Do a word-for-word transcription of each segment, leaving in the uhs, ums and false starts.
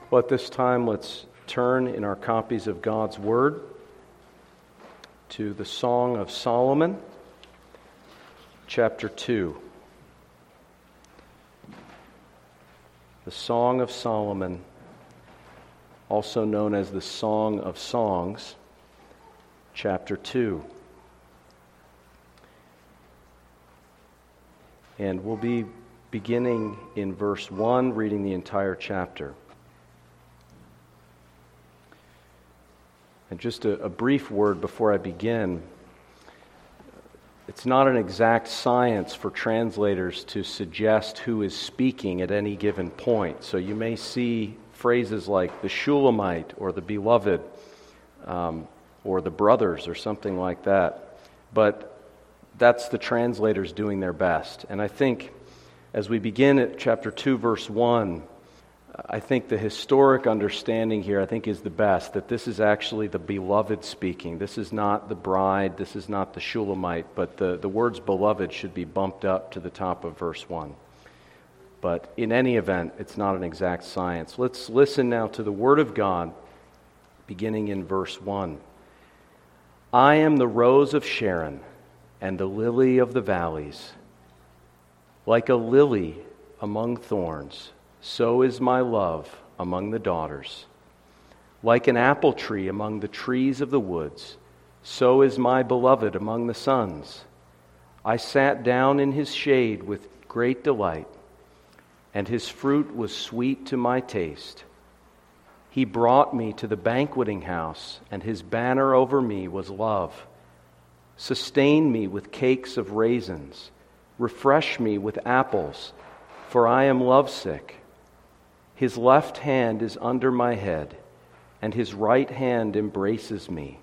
Well, at this time, let's turn in our copies of God's Word to the Song of Solomon, chapter two. The Song of Solomon, also known as the Song of Songs, chapter two. And we'll be beginning in verse one, reading the entire chapter. And just a, a brief word before I begin. It's not an exact science for translators to suggest who is speaking at any given point. So you may see phrases like the Shulamite or the beloved um, or the brothers or something like that. But that's the translators doing their best. And I think as we begin at chapter two, verse one, I think the historic understanding here, I think, is the best, that this is actually the beloved speaking. This is not the bride, this is not the Shulamite, but the, the words beloved should be bumped up to the top of verse one. But in any event, it's not an exact science. Let's listen now to the Word of God, beginning in verse one. I am the rose of Sharon and the lily of the valleys. Like a lily among thorns, so is my love among the daughters. Like an apple tree among the trees of the woods, so is my beloved among the sons. I sat down in his shade with great delight, and his fruit was sweet to my taste. He brought me to the banqueting house, and his banner over me was love. Sustain me with cakes of raisins, refresh me with apples, for I am lovesick. His left hand is under my head, and his right hand embraces me.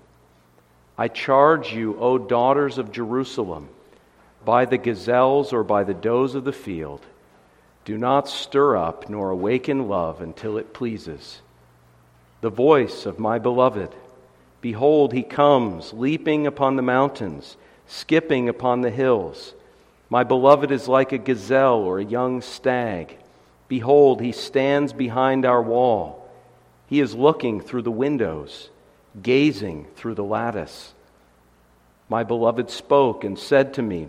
I charge you, O daughters of Jerusalem, by the gazelles or by the does of the field, do not stir up nor awaken love until it pleases. The voice of my beloved, behold, he comes, leaping upon the mountains, skipping upon the hills. My beloved is like a gazelle or a young stag. Behold, he stands behind our wall. He is looking through the windows, gazing through the lattice. My beloved spoke and said to me,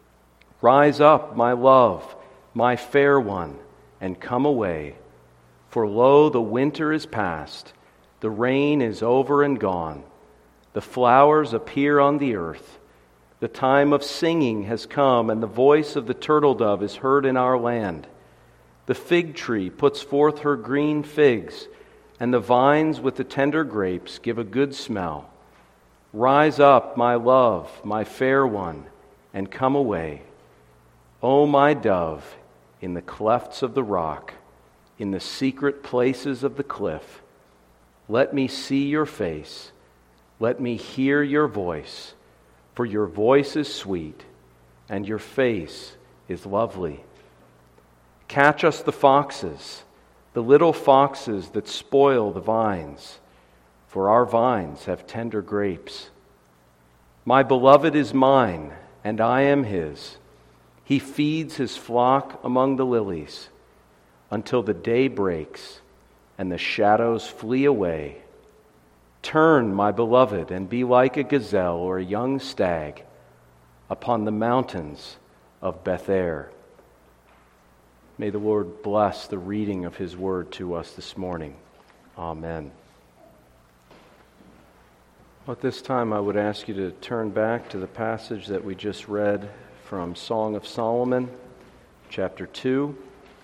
Rise up, my love, my fair one, and come away. For lo, the winter is past, the rain is over and gone. The flowers appear on the earth. The time of singing has come, and the voice of the turtle dove is heard in our land. The fig tree puts forth her green figs, and the vines with the tender grapes give a good smell. Rise up, my love, my fair one, and come away. O my dove, in the clefts of the rock, in the secret places of the cliff, let me see your face, let me hear your voice, for your voice is sweet, and your face is lovely. Catch us the foxes, the little foxes that spoil the vines, for our vines have tender grapes. My beloved is mine, and I am his. He feeds his flock among the lilies, until the day breaks and the shadows flee away. Turn, my beloved, and be like a gazelle or a young stag upon the mountains of Bether. May the Lord bless the reading of his word to us this morning. Amen. At this time, I would ask you to turn back to the passage that we just read from Song of Solomon, chapter two.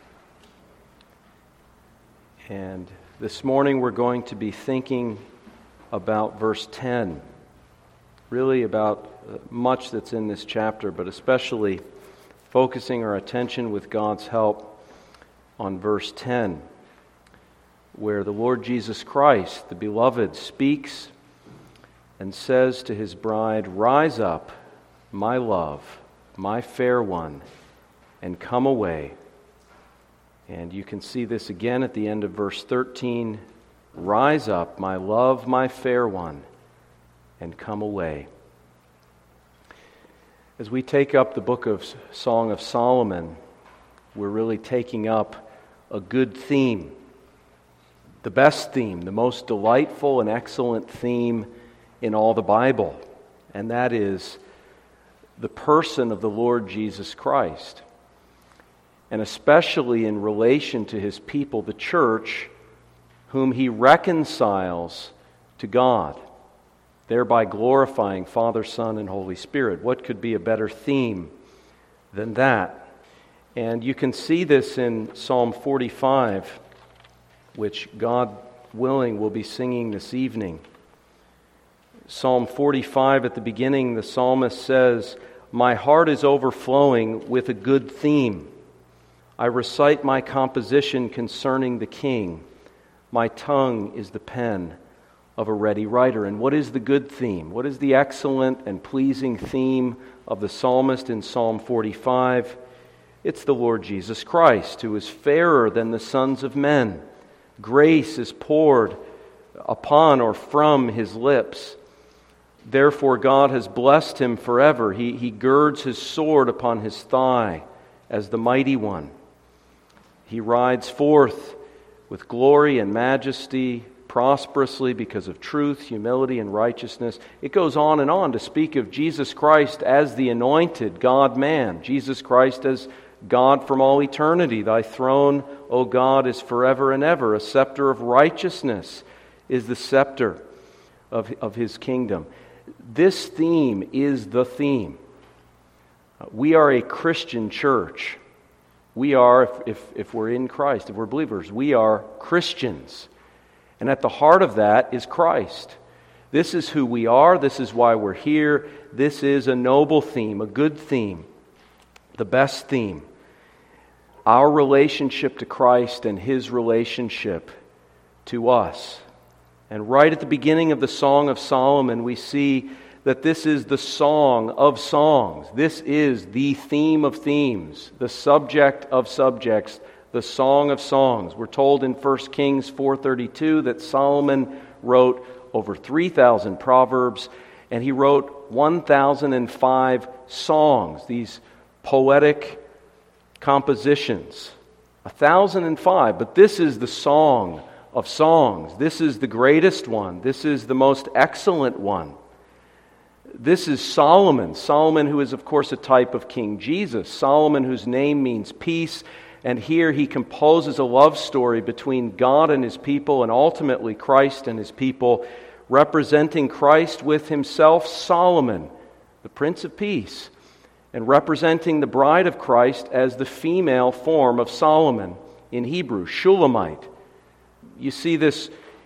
And this morning we're going to be thinking about verse ten, really about much that's in this chapter, but especially focusing our attention with God's help on verse ten, where the Lord Jesus Christ, the beloved, speaks and says to his bride, Rise up, my love, my fair one, and come away. And you can see this again at the end of verse thirteen. Rise up, my love, my fair one, and come away. As we take up the book of Song of Solomon, we're really taking up a good theme. the best theme, the most delightful and excellent theme in all the Bible, and that is the person of the Lord Jesus Christ, and especially in relation to his people, the church, whom he reconciles to God, thereby glorifying Father, Son, and Holy Spirit. What could be a better theme than that? And you can see this in Psalm forty-five, which, God willing, we'll be singing this evening. Psalm forty-five, at the beginning, the psalmist says, "My heart is overflowing with a good theme. I recite my composition concerning the King. My tongue is the pen of a ready writer." And what is the good theme? What is the excellent and pleasing theme of the psalmist in Psalm forty-five? It's the Lord Jesus Christ, who is fairer than the sons of men. Grace is poured upon or from his lips. Therefore God has blessed him forever. He, he girds his sword upon his thigh as the mighty one. He rides forth with glory and majesty, prosperously because of truth, humility, and righteousness. It goes on and on to speak of Jesus Christ as the anointed God-man. Jesus Christ as God from all eternity. Thy throne, O God, is forever and ever. A scepter of righteousness is the scepter of, of his kingdom. This theme is the theme. We are a Christian church. We are, if, if, if we're in Christ, if we're believers, we are Christians. And at the heart of that is Christ. This is who we are. This is why we're here. This is a noble theme, a good theme, the best theme. Our relationship to Christ and his relationship to us. And right at the beginning of the Song of Solomon, we see that this is the song of songs. This is the theme of themes, the subject of subjects, the song of songs. We're told in First Kings four thirty-two that Solomon wrote over three thousand proverbs, and he wrote one thousand five songs, these poetic compositions. one thousand five, but this is the song of songs. This is the greatest one. This is the most excellent one. This is Solomon. Solomon, who is, of course, a type of King Jesus. Solomon, whose name means peace. And here he composes a love story between God and his people, and ultimately Christ and his people, representing Christ with himself, Solomon, the Prince of Peace, and representing the bride of Christ as the female form of Solomon in Hebrew, Shulamite. You see this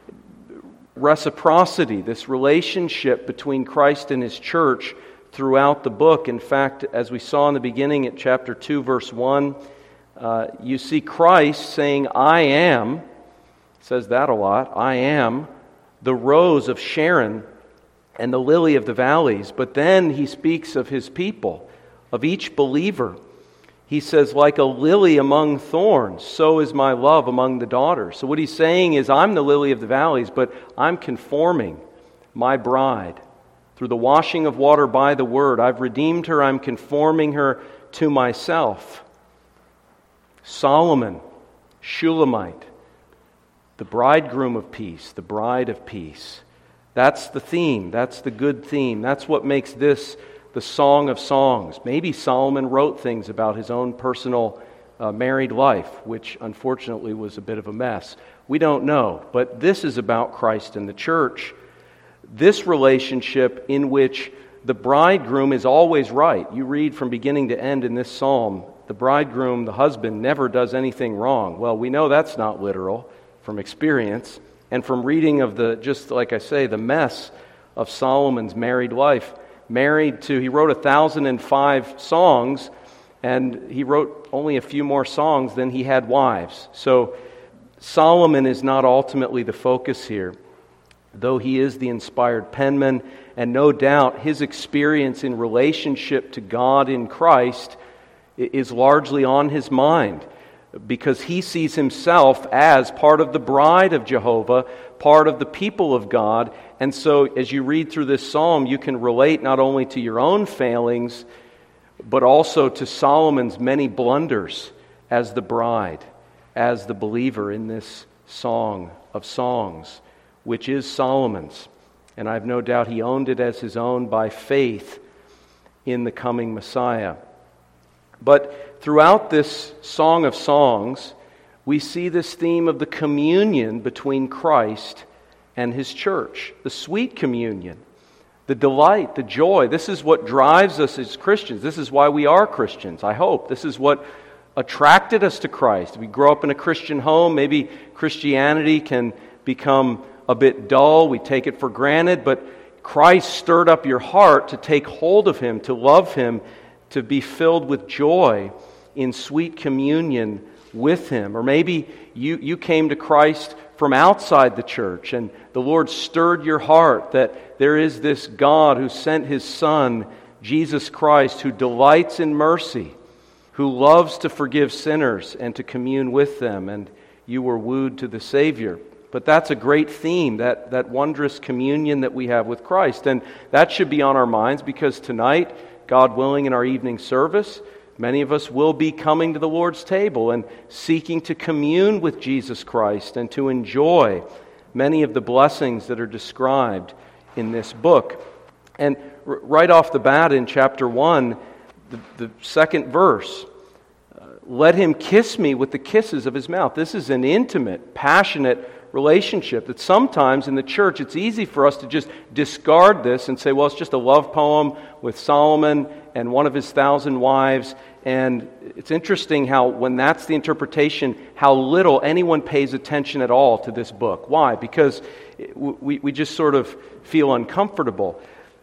reciprocity, this relationship between Christ and his church throughout the book. In fact, as we saw in the beginning at chapter two, verse one, uh, you see Christ saying, "I am," says that a lot, "I am the rose of Sharon and the lily of the valleys." But then he speaks of his people, of each believer. He says, "Like a lily among thorns, so is my love among the daughters." So what he's saying is, I'm the lily of the valleys, but I'm conforming my bride. Through the washing of water by the word, I've redeemed her, I'm conforming her to myself. Solomon, Shulamite, the bridegroom of peace, the bride of peace. That's the theme, that's the good theme. That's what makes this the Song of Songs. Maybe Solomon wrote things about his own personal uh, married life, which unfortunately was a bit of a mess. We don't know, but this is about Christ and the church. This relationship in which the bridegroom is always right. You read from beginning to end in this psalm, the bridegroom, the husband, never does anything wrong. Well, we know that's not literal from experience and from reading of the, just like I say, the mess of Solomon's married life. Married to, he wrote a thousand and five songs, and he wrote only a few more songs than he had wives. So Solomon is not ultimately the focus here, though he is the inspired penman, and no doubt his experience in relationship to God in Christ is largely on his mind, because he sees himself as part of the bride of Jehovah, part of the people of God. And so as you read through this psalm, you can relate not only to your own failings, but also to Solomon's many blunders as the bride, as the believer in this song of Songs, which is Solomon's. And I have no doubt he owned it as his own by faith in the coming Messiah. But throughout this Song of Songs, we see this theme of the communion between Christ and his church, the sweet communion, the delight, the joy. This is what drives us as Christians. This is why we are Christians, I hope. This is what attracted us to Christ. We grow up in a Christian home. Maybe Christianity can become a bit dull. We take it for granted. But Christ stirred up your heart to take hold of him, to love him, to be filled with joy in sweet communion with him. Or maybe you, you came to Christ from outside the church, and the Lord stirred your heart that there is this God who sent his Son, Jesus Christ, who delights in mercy, who loves to forgive sinners and to commune with them, and you were wooed to the Savior. But that's a great theme, that, that wondrous communion that we have with Christ. And that should be on our minds, because tonight, God willing, in our evening service, many of us will be coming to the Lord's table and seeking to commune with Jesus Christ and to enjoy many of the blessings that are described in this book. And r- right off the bat in chapter one, the, the second verse, uh, let him kiss me with the kisses of his mouth. This is an intimate, passionate relationship that sometimes in the church it's easy for us to just discard this and say, well, it's just a love poem with Solomon and one of his thousand wives. And it's interesting how when that's the interpretation, how little anyone pays attention at all to this book. Why? Because we, we just sort of feel uncomfortable.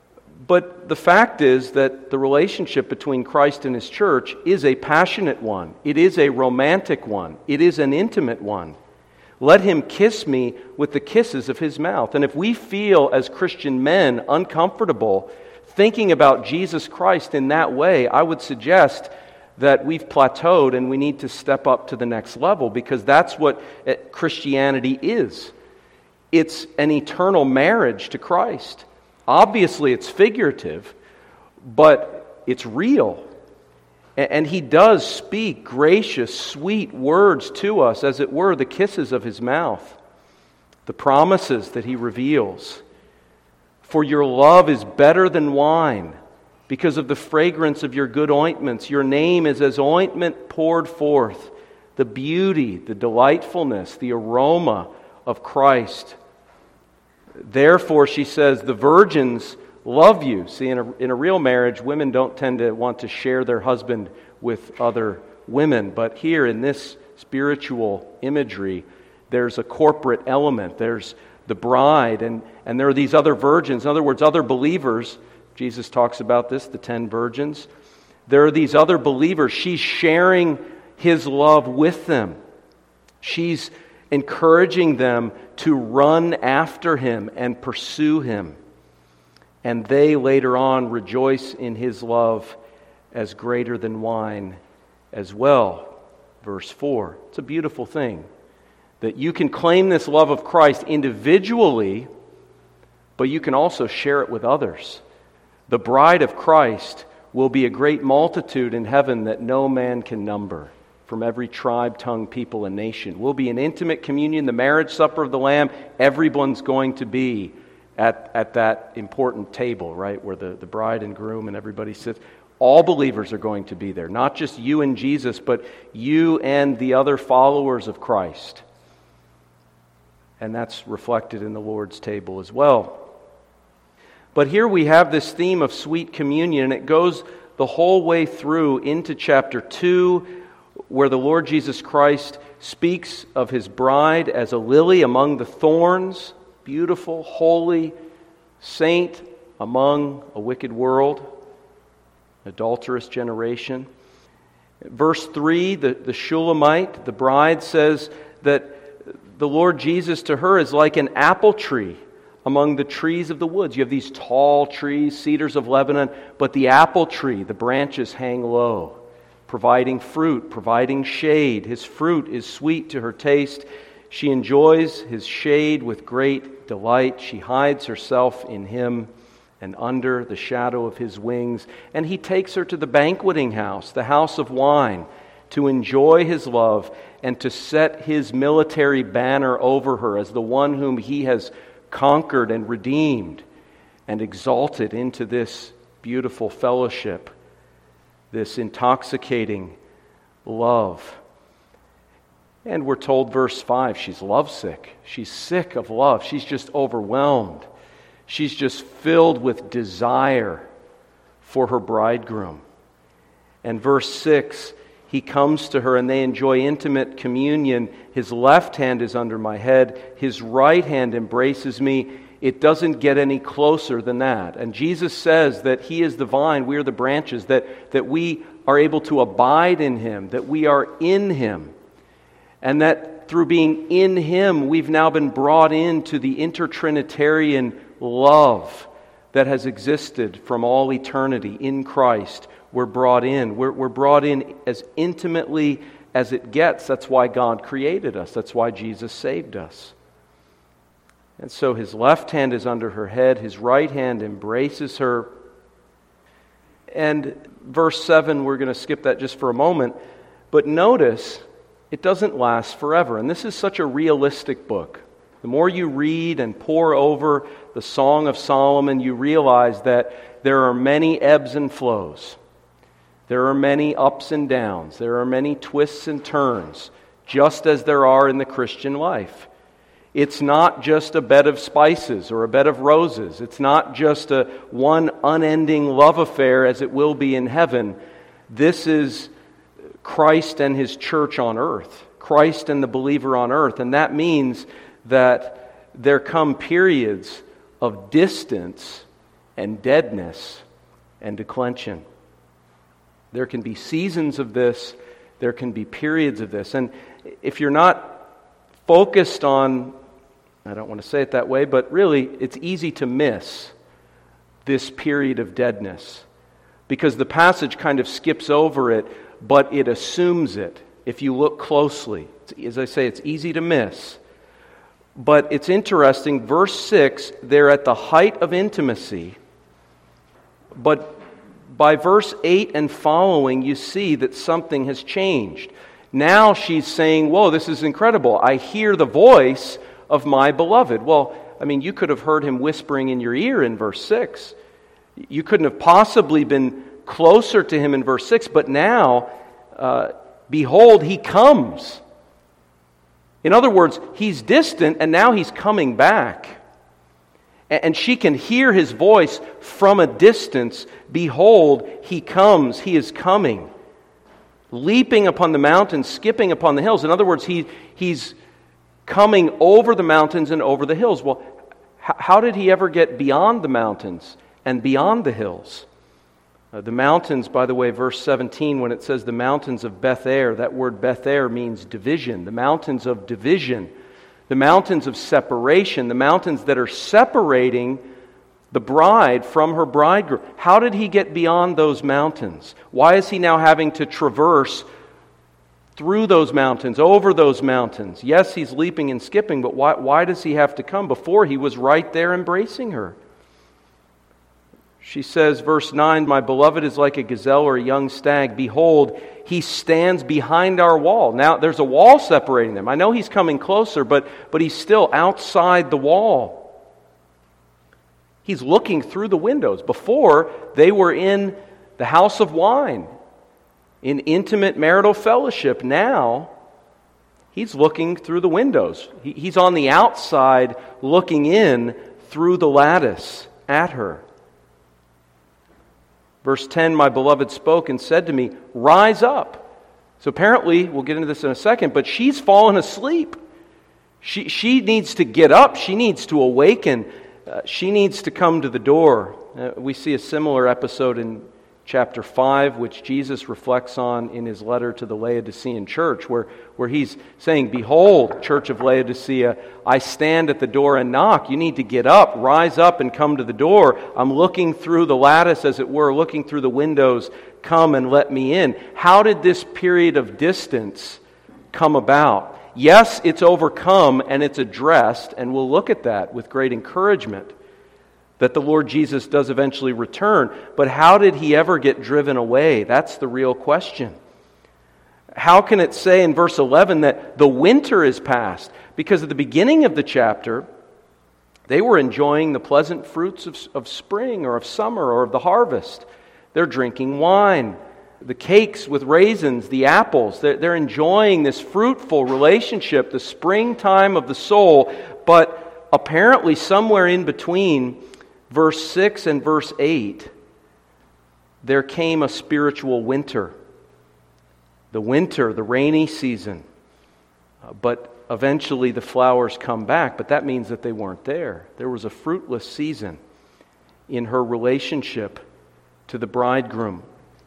But the fact is that the relationship between Christ and his church is a passionate one. It is a romantic one. It is an intimate one. Let him kiss me with the kisses of his mouth. And if we feel as Christian men uncomfortable thinking about Jesus Christ in that way, I would suggest that we've plateaued and we need to step up to the next level, because that's what Christianity is. It's an eternal marriage to Christ. Obviously, it's figurative, but it's real. And he does speak gracious, sweet words to us, as it were, the kisses of his mouth, the promises that he reveals. For your love is better than wine, because of the fragrance of your good ointments. Your name is as ointment poured forth, the beauty, the delightfulness, the aroma of Christ. Therefore, she says, the virgins love you. See, in a, in a real marriage, women don't tend to want to share their husband with other women. But here in this spiritual imagery, there's a corporate element. There's the bride, and, and there are these other virgins. In other words, other believers. Jesus talks about this, the ten virgins. There are these other believers. She's sharing his love with them. She's encouraging them to run after him and pursue him. And they later on rejoice in his love as greater than wine as well. Verse four. It's a beautiful thing that you can claim this love of Christ individually, but you can also share it with others. The bride of Christ will be a great multitude in heaven that no man can number, from every tribe, tongue, people, and nation. We'll be in intimate communion, the marriage supper of the Lamb. Everyone's going to be At, at that important table, right, where the, the bride and groom and everybody sits. All believers are going to be there. Not just you and Jesus, but you and the other followers of Christ. And that's reflected in the Lord's table as well. But here we have this theme of sweet communion, and it goes the whole way through into chapter two, where the Lord Jesus Christ speaks of his bride as a lily among the thorns, beautiful, holy saint among a wicked world, adulterous generation. Verse three, the, the Shulamite, the bride, says that the Lord Jesus to her is like an apple tree among the trees of the woods. You have these tall trees, cedars of Lebanon, but the apple tree, the branches hang low, providing fruit, providing shade. His fruit is sweet to her taste. She enjoys his shade with great delight. She hides herself in him and under the shadow of his wings. And he takes her to the banqueting house, the house of wine, to enjoy his love, and to set his military banner over her as the one whom he has conquered and redeemed and exalted into this beautiful fellowship, this intoxicating love. And we're told, verse five, she's lovesick. She's sick of love. She's just overwhelmed. She's just filled with desire for her bridegroom. And verse six, he comes to her and they enjoy intimate communion. His left hand is under my head. His right hand embraces me. It doesn't get any closer than that. And Jesus says that he is the vine, we are the branches, that, that we are able to abide in him, that we are in him. And that through being in him, we've now been brought into the intertrinitarian love that has existed from all eternity in Christ. We're brought in. We're, we're brought in as intimately as it gets. That's why God created us. That's why Jesus saved us. And so his left hand is under her head. His right hand embraces her. And verse seven, we're going to skip that just for a moment. But notice, it doesn't last forever. And this is such a realistic book. The more you read and pore over the Song of Solomon, you realize that there are many ebbs and flows. There are many ups and downs. There are many twists and turns, just as there are in the Christian life. It's not just a bed of spices or a bed of roses. It's not just a one unending love affair as it will be in heaven. This is Christ and his church on earth. Christ and the believer on earth. And that means that there come periods of distance and deadness and declension. There can be seasons of this. There can be periods of this. And if you're not focused on, I don't want to say it that way, but really it's easy to miss this period of deadness because the passage kind of skips over it, but it assumes it if you look closely. As I say, it's easy to miss. But it's interesting, verse six, they're at the height of intimacy, but by verse eight and following, you see that something has changed. Now she's saying, whoa, this is incredible. I hear the voice of my beloved. Well, I mean, you could have heard him whispering in your ear in verse six. You couldn't have possibly been closer to him in verse six, but now, uh, behold, he comes. In other words, he's distant and now he's coming back. And she can hear his voice from a distance. Behold, he comes, he is coming. Leaping upon the mountains, skipping upon the hills. In other words, he he's coming over the mountains and over the hills. Well, h- how did he ever get beyond the mountains and beyond the hills? Uh, the mountains, by the way, verse seventeen, when it says the mountains of Beth-er, that word Beth-er means division. The mountains of division. The mountains of separation, the mountains that are separating the bride from her bridegroom. How did he get beyond those mountains? Why is he now having to traverse through those mountains, over those mountains? Yes, he's leaping and skipping, but why, why does he have to come? Before, he was right there embracing her. She says, verse nine, my beloved is like a gazelle or a young stag. Behold, he stands behind our wall. Now, there's a wall separating them. I know he's coming closer, but, but he's still outside the wall. He's looking through the windows. Before, they were in the house of wine, in intimate marital fellowship. Now, he's looking through the windows. He, he's on the outside looking in through the lattice at her. Verse ten, my beloved spoke and said to me, rise up. So apparently, we'll get into this in a second, but she's fallen asleep. She, she needs to get up. She needs to awaken. Uh, she needs to come to the door. Uh, we see a similar episode in chapter five, which Jesus reflects on in his letter to the Laodicean church, where, where he's saying, behold, church of Laodicea, I stand at the door and knock. You need to get up, rise up and come to the door. I'm looking through the lattice, as it were, looking through the windows. Come and let me in. How did this period of distance come about? Yes, it's overcome and it's addressed, and we'll look at that with great encouragement, that the Lord Jesus does eventually return. But how did he ever get driven away? That's the real question. How can it say in verse eleven that the winter is past? Because at the beginning of the chapter, they were enjoying the pleasant fruits of, of spring or of summer or of the harvest. They're drinking wine, the cakes with raisins, the apples. They're, they're enjoying this fruitful relationship, the springtime of the soul. But apparently somewhere in between verse six and verse eight, there came a spiritual winter. The winter, the rainy season. Uh, but eventually the flowers come back, but that means that they weren't there. There was a fruitless season in her relationship to the bridegroom.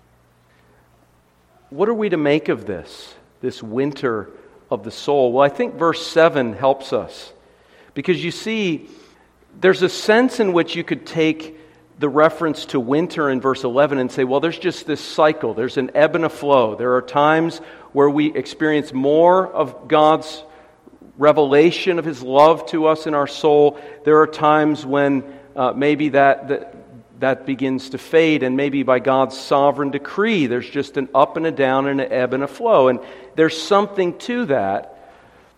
What are we to make of this, this winter of the soul? Well, I think verse seven helps us. Because you see, there's a sense in which you could take the reference to winter in verse eleven and say, well, there's just this cycle. There's an ebb and a flow. There are times where we experience more of God's revelation of His love to us in our soul. There are times when uh, maybe that, that that begins to fade, and maybe by God's sovereign decree, there's just an up and a down and an ebb and a flow. And there's something to that.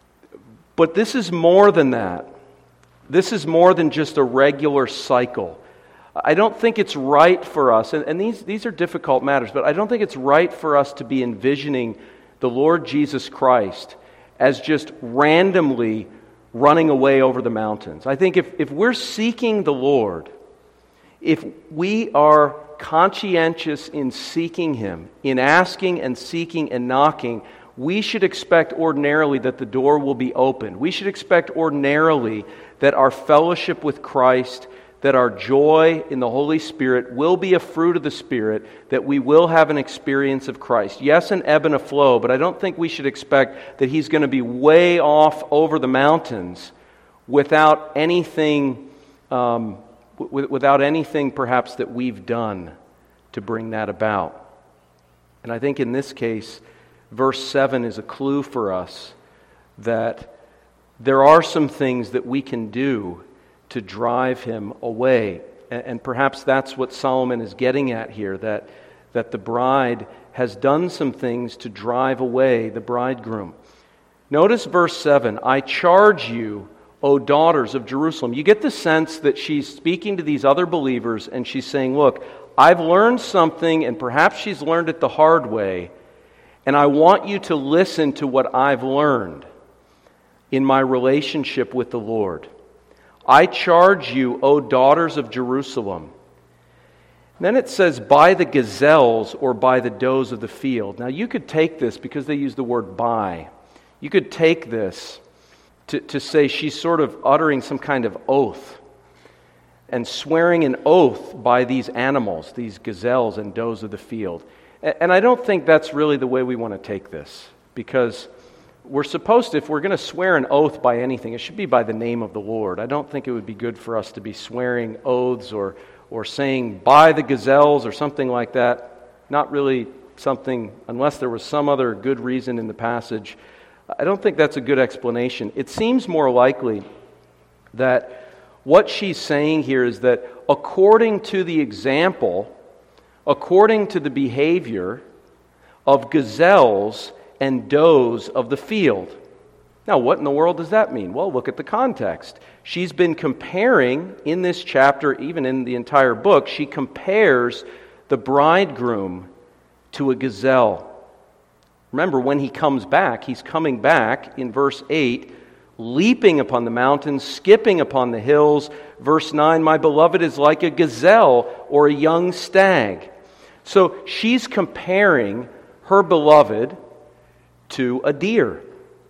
But this is more than that. This is more than just a regular cycle. I don't think it's right for us, and, and these, these are difficult matters, but I don't think it's right for us to be envisioning the Lord Jesus Christ as just randomly running away over the mountains. I think if, if we're seeking the Lord, if we are conscientious in seeking Him, in asking and seeking and knocking, we should expect ordinarily that the door will be opened. We should expect ordinarily that our fellowship with Christ, that our joy in the Holy Spirit will be a fruit of the Spirit, that we will have an experience of Christ. Yes, an ebb and a flow, but I don't think we should expect that He's going to be way off over the mountains without anything, um, w- without anything perhaps that we've done to bring that about. And I think in this case, verse seven is a clue for us that there are some things that we can do to drive him away. And perhaps that's what Solomon is getting at here, that, that the bride has done some things to drive away the bridegroom. Notice verse seven, I charge you, O daughters of Jerusalem. You get the sense that she's speaking to these other believers and she's saying, look, I've learned something, and perhaps she's learned it the hard way, and I want you to listen to what I've learned in my relationship with the Lord. I charge you, O daughters of Jerusalem. And then it says, by the gazelles or by the does of the field. Now you could take this, because they use the word by, you could take this to, to say she's sort of uttering some kind of oath and swearing an oath by these animals, these gazelles and does of the field. And I don't think that's really the way we want to take this, because we're supposed to, if we're going to swear an oath by anything, it should be by the name of the Lord. I don't think it would be good for us to be swearing oaths or or saying by the gazelles or something like that. Not really something, unless there was some other good reason in the passage. I don't think that's a good explanation. It seems more likely that what she's saying here is that according to the example, according to the behavior of gazelles and does of the field. Now, what in the world does that mean? Well, look at the context. She's been comparing in this chapter, even in the entire book, she compares the bridegroom to a gazelle. Remember, when he comes back, he's coming back in verse eight, leaping upon the mountains, skipping upon the hills. Verse nine, my beloved is like a gazelle or a young stag. So she's comparing her beloved to a deer.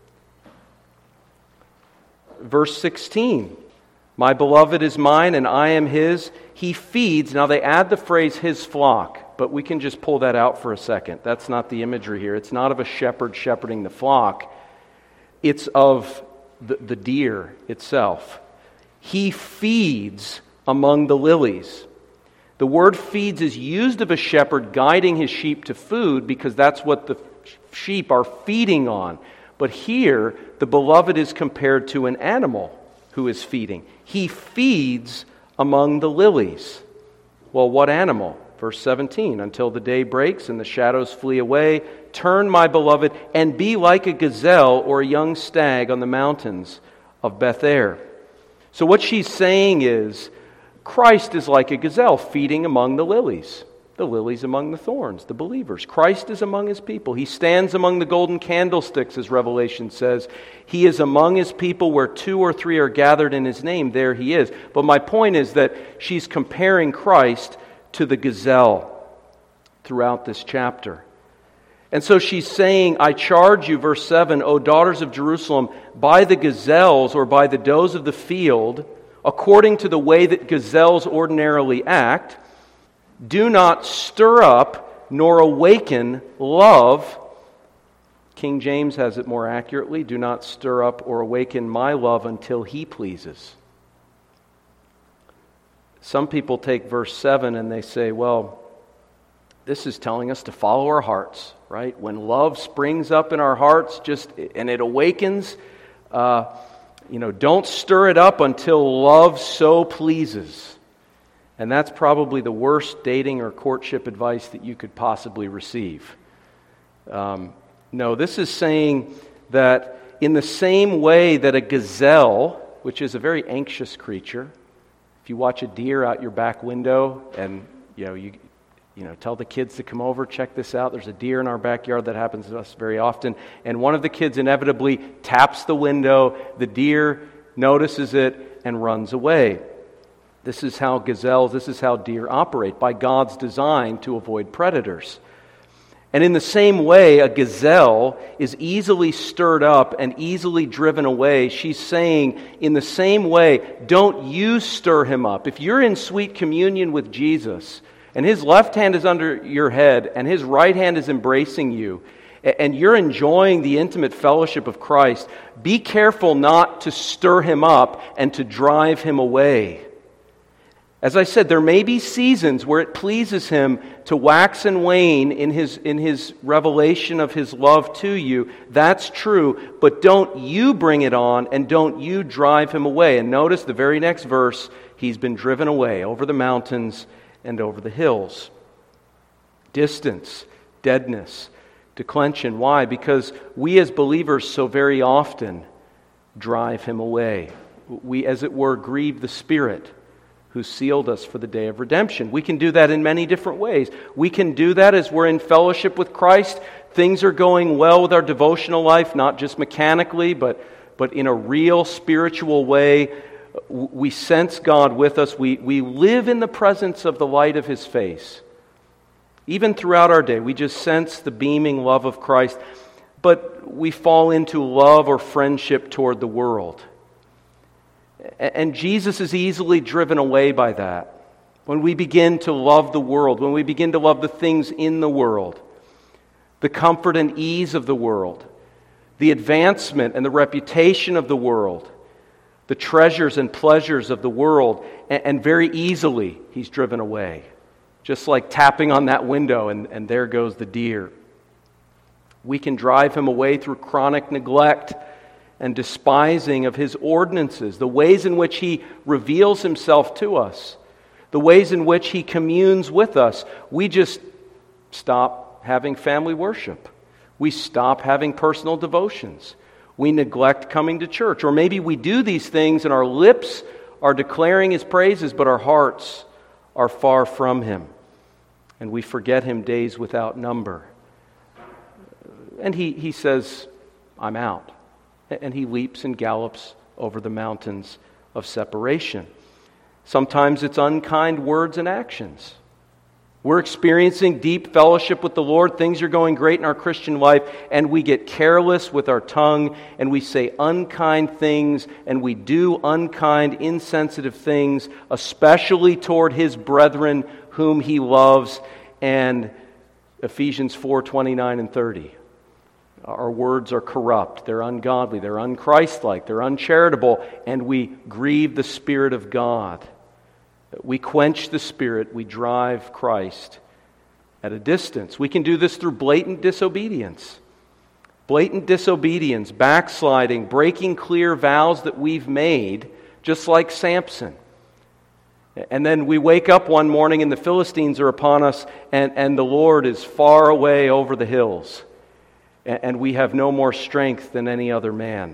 Verse sixteen, my beloved is mine and I am his. He feeds. Now they add the phrase his flock, but we can just pull that out for a second. That's not the imagery here. It's not of a shepherd shepherding the flock. It's of the, the deer itself. He feeds among the lilies. The word feeds is used of a shepherd guiding his sheep to food, because that's what the sheep are feeding on. But here, the beloved is compared to an animal who is feeding. He feeds among the lilies. Well, what animal? Verse seventeen, until the day breaks and the shadows flee away, Turn, my beloved, and be like a gazelle or a young stag on the mountains of Beth-er. So what she's saying is, Christ is like a gazelle feeding among the lilies. The lilies among the thorns, the believers. Christ is among his people. He stands among the golden candlesticks, as Revelation says. He is among his people where two or three are gathered in his name. There he is. But my point is that she's comparing Christ to the gazelle throughout this chapter. And so she's saying, I charge you, verse seven, O daughters of Jerusalem, by the gazelles or by the does of the field, according to the way that gazelles ordinarily act, do not stir up nor awaken love. King James has it more accurately. Do not stir up or awaken my love until he pleases. Some people take verse seven and they say, well, this is telling us to follow our hearts, right? When love springs up in our hearts, just and it awakens, uh, you know, don't stir it up until love so pleases. And that's probably the worst dating or courtship advice that you could possibly receive. Um, no, this is saying that in the same way that a gazelle, which is a very anxious creature, if you watch a deer out your back window and you know you you know tell the kids to come over, check this out. There's a deer in our backyard. That happens to us very often. And one of the kids inevitably taps the window. The deer notices it and runs away. This is how gazelles, this is how deer operate, by God's design to avoid predators. And in the same way, a gazelle is easily stirred up and easily driven away. She's saying, in the same way, don't you stir him up. If you're in sweet communion with Jesus, and his left hand is under your head, and his right hand is embracing you, and you're enjoying the intimate fellowship of Christ, be careful not to stir him up and to drive him away. As I said, there may be seasons where it pleases him to wax and wane in his, in his revelation of his love to you. That's true, but don't you bring it on and don't you drive him away. And notice the very next verse, he's been driven away over the mountains and over the hills. Distance, deadness, declension. Why? Because we as believers so very often drive him away. We, as it were, grieve the Spirit who sealed us for the day of redemption. We can do that in many different ways. We can do that as we're in fellowship with Christ. Things are going well with our devotional life, not just mechanically, but, but in a real spiritual way. We sense God with us. We, we live in the presence of the light of his face. Even throughout our day, we just sense the beaming love of Christ, but we fall into love or friendship toward the world. And Jesus is easily driven away by that. When we begin to love the world, when we begin to love the things in the world, the comfort and ease of the world, the advancement and the reputation of the world, the treasures and pleasures of the world, and very easily he's driven away. Just like tapping on that window and, and there goes the deer. We can drive him away through chronic neglect and despising of his ordinances, the ways in which he reveals himself to us, the ways in which he communes with us. We just stop having family worship. We stop having personal devotions. We neglect coming to church. Or maybe we do these things and our lips are declaring his praises, but our hearts are far from him. And we forget him days without number. And he, he says, I'm out. And he leaps and gallops over the mountains of separation. Sometimes it's unkind words and actions. We're experiencing deep fellowship with the Lord. Things are going great in our Christian life, and we get careless with our tongue, and we say unkind things, and we do unkind, insensitive things, especially toward his brethren whom he loves. And Ephesians four twenty-nine and thirty. Our words are corrupt, they're ungodly, they're unchristlike, they're uncharitable, and we grieve the Spirit of God. We quench the Spirit, we drive Christ at a distance. We can do this through blatant disobedience. Blatant disobedience, backsliding, breaking clear vows that we've made, just like Samson. And then we wake up one morning and the Philistines are upon us, and, and the Lord is far away over the hills. and we have no more strength than any other man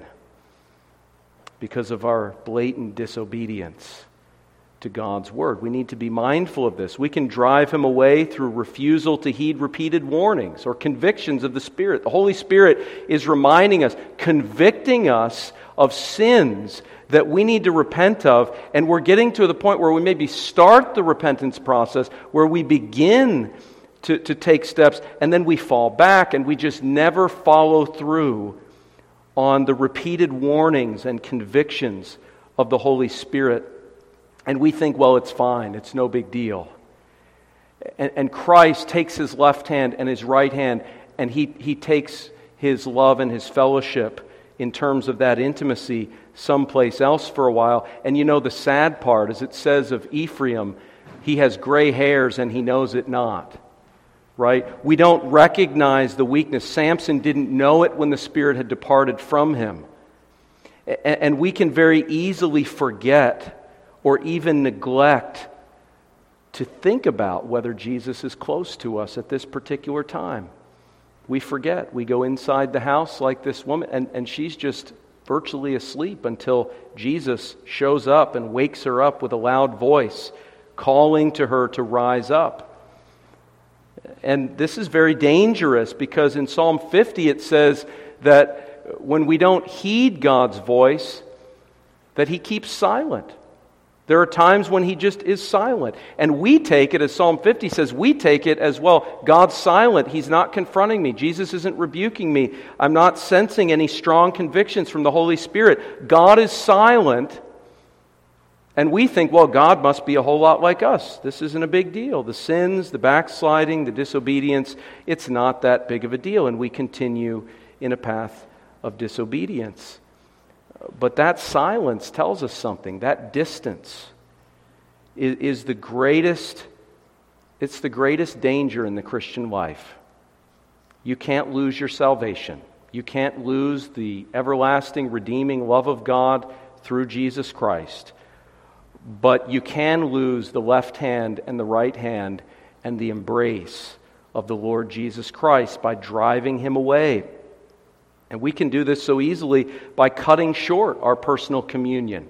because of our blatant disobedience to God's word. We need to be mindful of this. We can drive him away through refusal to heed repeated warnings or convictions of the Spirit. The Holy Spirit is reminding us, convicting us of sins that we need to repent of, and we're getting to the point where we maybe start the repentance process, where we begin to, to take steps, and then we fall back, and we just never follow through on the repeated warnings and convictions of the Holy Spirit. And we think, well, it's fine, it's no big deal. And, and Christ takes his left hand and his right hand, and he, he takes his love and his fellowship in terms of that intimacy someplace else for a while. And you know, the sad part, as it says of Ephraim, he has gray hairs and he knows it not. Right? We don't recognize the weakness. Samson didn't know it when the Spirit had departed from him. And, and we can very easily forget or even neglect to think about whether Jesus is close to us at this particular time. We forget. We go inside the house like this woman, and, and she's just virtually asleep until Jesus shows up and wakes her up with a loud voice, calling to her to rise up. And this is very dangerous because in Psalm fifty it says that when we don't heed God's voice, that he keeps silent. There are times when he just is silent. And we take it, as Psalm fifty says, we take it as, well, God's silent. He's not confronting me. Jesus isn't rebuking me. I'm not sensing any strong convictions from the Holy Spirit. God is silent. And we think, well, God must be a whole lot like us. This isn't a big deal. The sins, the backsliding, the disobedience, it's not that big of a deal. And we continue in a path of disobedience. But that silence tells us something. That distance is, is the greatest, it's the greatest danger in the Christian life. You can't lose your salvation. You can't lose the everlasting, redeeming love of God through Jesus Christ. But you can lose the left hand and the right hand and the embrace of the Lord Jesus Christ by driving him away. And we can do this so easily by cutting short our personal communion.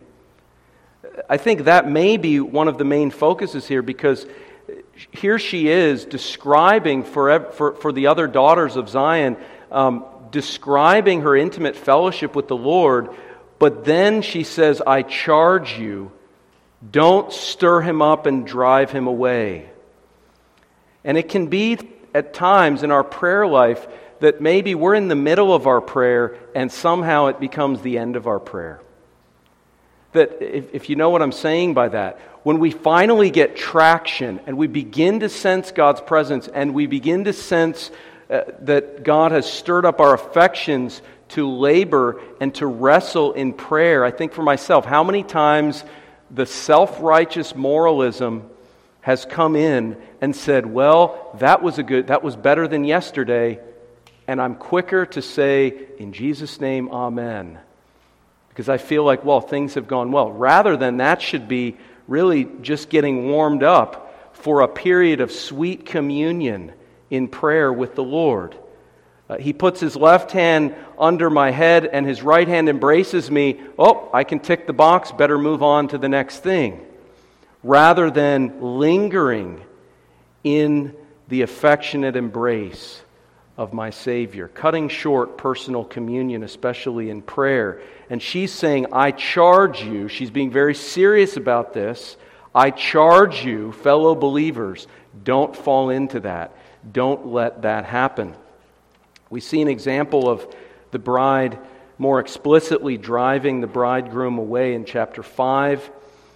I think that may be one of the main focuses here, because here she is describing for, for, for the other daughters of Zion, um, describing her intimate fellowship with the Lord, but then she says, I charge you, don't stir him up and drive him away. And it can be at times in our prayer life that maybe we're in the middle of our prayer and somehow it becomes the end of our prayer. That if, if you know what I'm saying by that, when we finally get traction and we begin to sense God's presence and we begin to sense uh, that God has stirred up our affections to labor and to wrestle in prayer, I think for myself, how many times the self-righteous moralism has come in and said, well, that was a good, that was better than yesterday. And I'm quicker to say, in Jesus' name, amen. Because I feel like, well, things have gone well. Rather than that should be really just getting warmed up for a period of sweet communion in prayer with the Lord. Uh, he puts his left hand under my head and his right hand embraces me. Oh, I can tick the box, better move on to the next thing. Rather than lingering in the affectionate embrace of my Savior, cutting short personal communion, especially in prayer. And she's saying, I charge you, she's being very serious about this, I charge you, fellow believers, don't fall into that. Don't let that happen. We see an example of the bride more explicitly driving the bridegroom away in chapter five.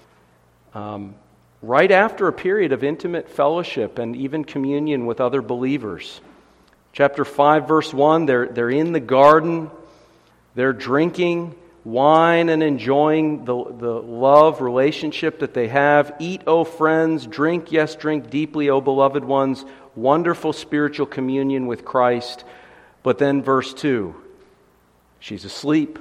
Um, right after a period of intimate fellowship and even communion with other believers. Chapter five, verse one, they're, they're in the garden, they're drinking wine and enjoying the, the love relationship that they have. Eat, O friends, drink, yes, drink deeply, O beloved ones, wonderful spiritual communion with Christ. But then verse two, she's asleep.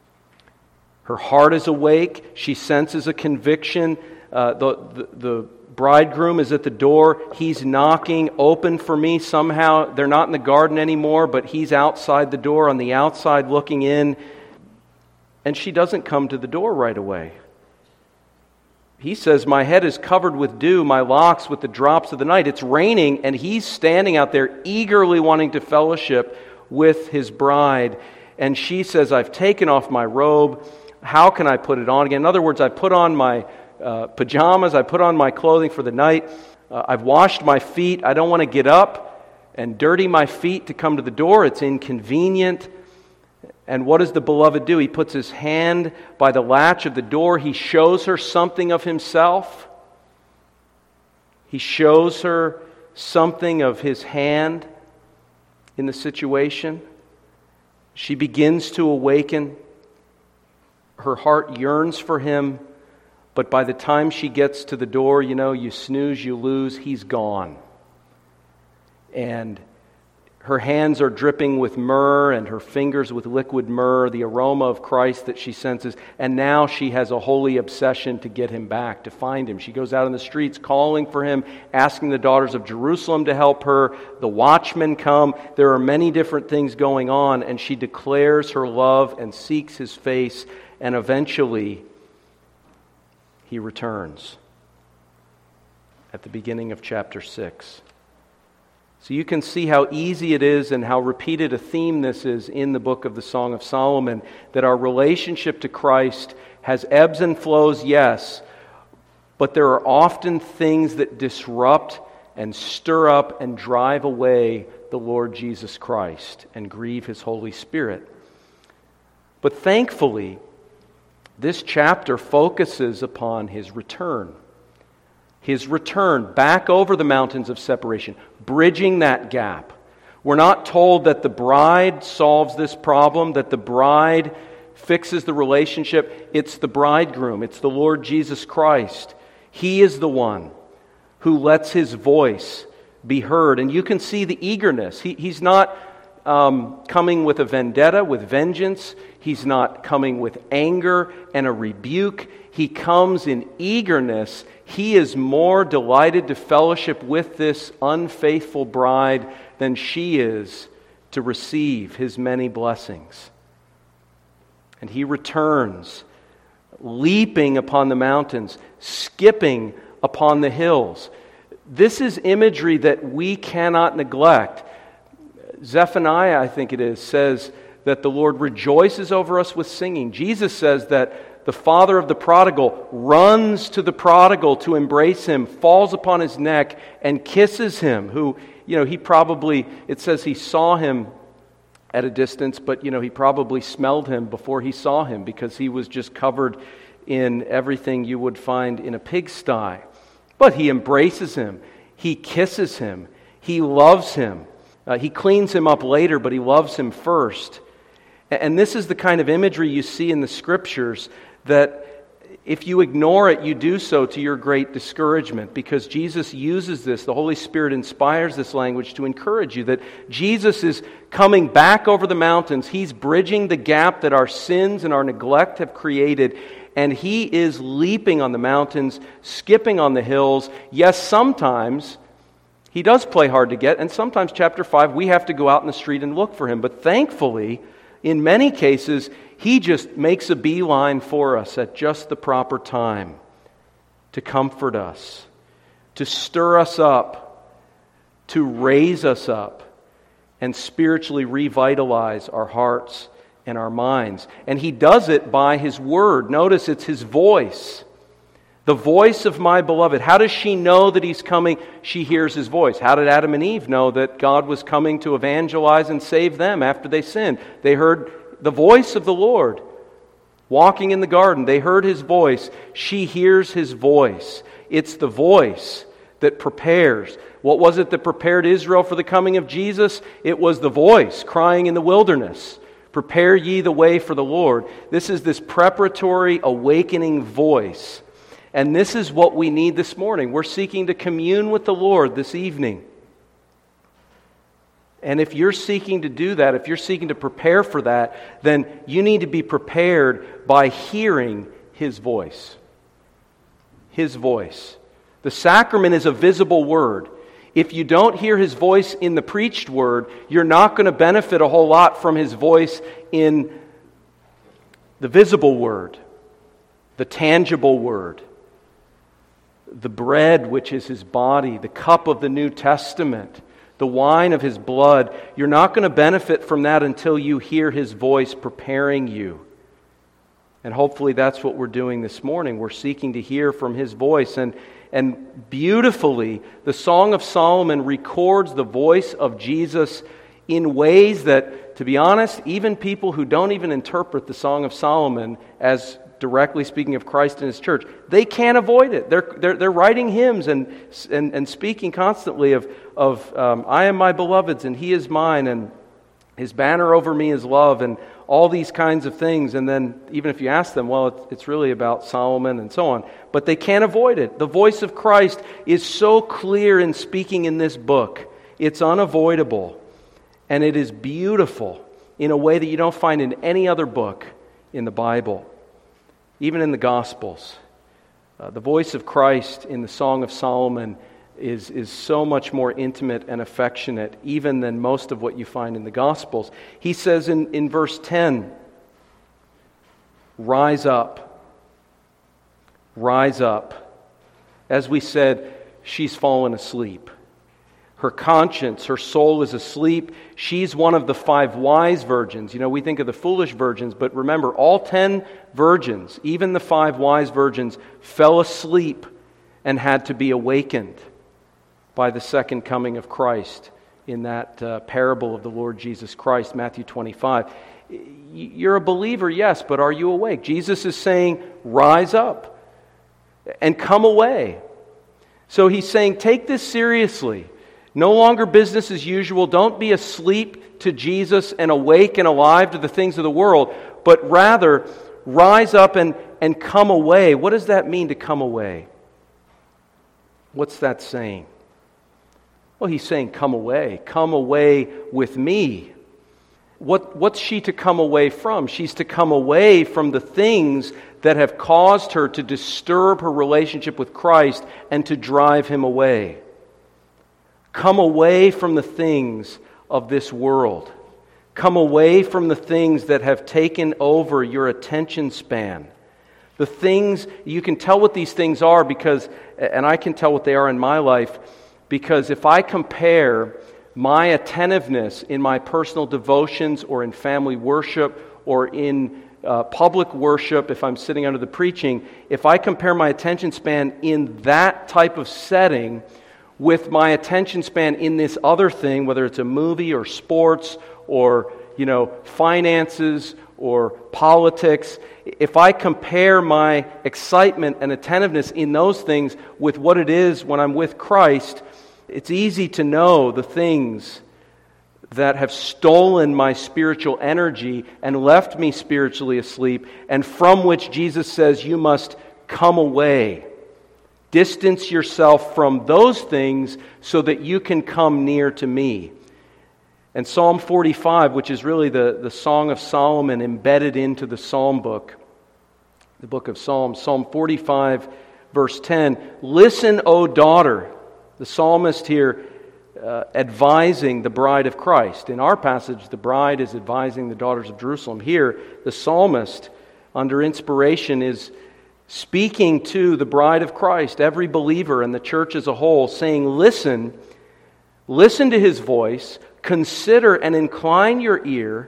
Her heart is awake, she senses a conviction. Uh, the, the, the bridegroom is at the door. He's knocking. Open for me. Somehow they're not in the garden anymore, but he's outside the door on the outside looking in. And she doesn't come to the door right away. He says, my head is covered with dew, my locks with the drops of the night. It's raining, and he's standing out there eagerly wanting to fellowship with his bride. And she says, I've taken off my robe. How can I put it on again? In other words, I put on my uh, pajamas. I put on my clothing for the night. Uh, I've washed my feet. I don't want to get up and dirty my feet to come to the door. It's inconvenient. And what does the beloved do? He puts his hand by the latch of the door. He shows her something of himself. He shows her something of his hand in the situation. She begins to awaken. Her heart yearns for him. But by the time she gets to the door, you know, you snooze, you lose, he's gone. And her hands are dripping with myrrh and her fingers with liquid myrrh, the aroma of Christ that she senses. And now she has a holy obsession to get him back, to find him. She goes out in the streets calling for him, asking the daughters of Jerusalem to help her. The watchmen come. There are many different things going on. And she declares her love and seeks his face. And eventually, he returns at the beginning of chapter six. So you can see how easy it is and how repeated a theme this is in the book of the Song of Solomon, that our relationship to Christ has ebbs and flows, yes, but there are often things that disrupt and stir up and drive away the Lord Jesus Christ and grieve His Holy Spirit. But thankfully, this chapter focuses upon His return. His return back over the mountains of separation, bridging that gap. We're not told that the bride solves this problem, that the bride fixes the relationship. It's the bridegroom. It's the Lord Jesus Christ. He is the one who lets His voice be heard. And you can see the eagerness. He, he's not um, coming with a vendetta, with vengeance. He's not coming with anger and a rebuke. He comes in eagerness. He is more delighted to fellowship with this unfaithful bride than she is to receive His many blessings. And He returns, leaping upon the mountains, skipping upon the hills. This is imagery that we cannot neglect. Zephaniah, I think it is, says that the Lord rejoices over us with singing. Jesus says that the father of the prodigal runs to the prodigal to embrace him, falls upon his neck, and kisses him. Who, you know, he probably, it says he saw him at a distance, but, you know, he probably smelled him before he saw him because he was just covered in everything you would find in a pigsty. But he embraces him. He kisses him. He loves him. Uh, he cleans him up later, but he loves him first. And this is the kind of imagery you see in the Scriptures that if you ignore it, you do so to your great discouragement, because Jesus uses this, the Holy Spirit inspires this language to encourage you that Jesus is coming back over the mountains. He's bridging the gap that our sins and our neglect have created, and He is leaping on the mountains, skipping on the hills. Yes, sometimes He does play hard to get, and sometimes, chapter five, we have to go out in the street and look for Him. But thankfully, in many cases, He just makes a beeline for us at just the proper time to comfort us, to stir us up, to raise us up, and spiritually revitalize our hearts and our minds. And He does it by His Word. Notice it's His voice. The voice of my beloved. How does she know that He's coming? She hears His voice. How did Adam and Eve know that God was coming to evangelize and save them after they sinned? They heard the voice of the Lord walking in the garden. They heard His voice. She hears His voice. It's the voice that prepares. What was it that prepared Israel for the coming of Jesus? It was the voice crying in the wilderness. Prepare ye the way for the Lord. This is this preparatory, awakening voice. And this is what we need this morning. We're seeking to commune with the Lord this evening. And if you're seeking to do that, if you're seeking to prepare for that, then you need to be prepared by hearing His voice. His voice. The sacrament is a visible word. If you don't hear His voice in the preached word, you're not going to benefit a whole lot from His voice in the visible word, the tangible word, the bread which is His body, the cup of the New Testament, the wine of His blood. You're not going to benefit from that until you hear His voice preparing you. And hopefully that's what we're doing this morning. We're seeking to hear from His voice. And, and beautifully, the Song of Solomon records the voice of Jesus in ways that, to be honest, even people who don't even interpret the Song of Solomon as directly speaking of Christ and His church, they can't avoid it. They're they're, they're writing hymns and, and and speaking constantly of of um, I am my beloved's and He is mine, and His banner over me is love, and all these kinds of things. And then even if you ask them, well, it's, it's really about Solomon and so on, but they can't avoid it. The voice of Christ is so clear in speaking in this book. It's unavoidable, and it is beautiful in a way that you don't find in any other book in the Bible. Even in the Gospels, uh, the voice of Christ in the Song of Solomon is, is so much more intimate and affectionate even than most of what you find in the Gospels. He says in, in verse ten, "Rise up, rise up." As we said, she's fallen asleep. Her conscience, her soul is asleep. She's one of the five wise virgins. You know, we think of the foolish virgins, but remember, all ten virgins, even the five wise virgins, fell asleep and had to be awakened by the second coming of Christ in that uh, parable of the Lord Jesus Christ, Matthew twenty-five. You're a believer, yes, but are you awake? Jesus is saying, rise up and come away. So He's saying, take this seriously. No longer business as usual. Don't be asleep to Jesus and awake and alive to the things of the world, but rather rise up and, and come away. What does that mean to come away? What's that saying? Well, He's saying, come away. Come away with me. What, what's she to come away from? She's to come away from the things that have caused her to disturb her relationship with Christ and to drive Him away. Come away from the things of this world. Come away from the things that have taken over your attention span. The things, you can tell what these things are because, and I can tell what they are in my life, because if I compare my attentiveness in my personal devotions or in family worship or in uh, public worship, if I'm sitting under the preaching, if I compare my attention span in that type of setting with my attention span in this other thing, whether it's a movie or sports or, you know, finances or politics, if I compare my excitement and attentiveness in those things with what it is when I'm with Christ, it's easy to know the things that have stolen my spiritual energy and left me spiritually asleep, and from which Jesus says you must come away. Distance yourself from those things so that you can come near to me. And Psalm forty-five, which is really the, the Song of Solomon embedded into the Psalm book, the book of Psalms, Psalm forty-five, verse ten, "Listen, O daughter," the psalmist here uh, advising the bride of Christ. In our passage, the bride is advising the daughters of Jerusalem. Here, the psalmist, under inspiration, is speaking to the bride of Christ, every believer and the church as a whole, saying, listen, listen to His voice, consider and incline your ear.